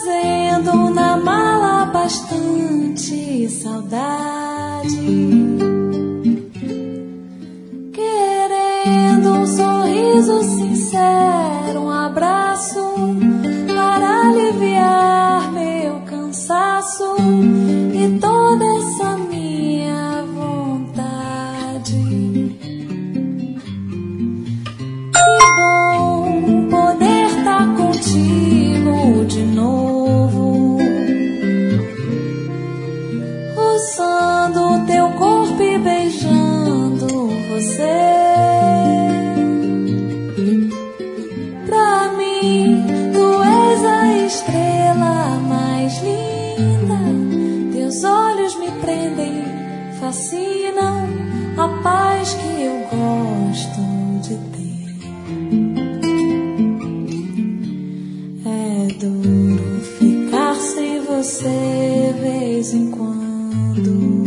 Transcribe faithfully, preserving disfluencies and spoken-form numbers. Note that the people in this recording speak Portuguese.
trazendo na mala bastante saudade, querendo um sorriso sincero, um abraço para aliviar meu cansaço e toda essa minha vontade. Que bom poder estar contigo de novo, roçando teu corpo e beijando você. Pra mim, tu és a estrela mais linda, teus olhos me prendem, fascinam, a paz que eu gosto de ter. É duro ficar sem você vez em quando.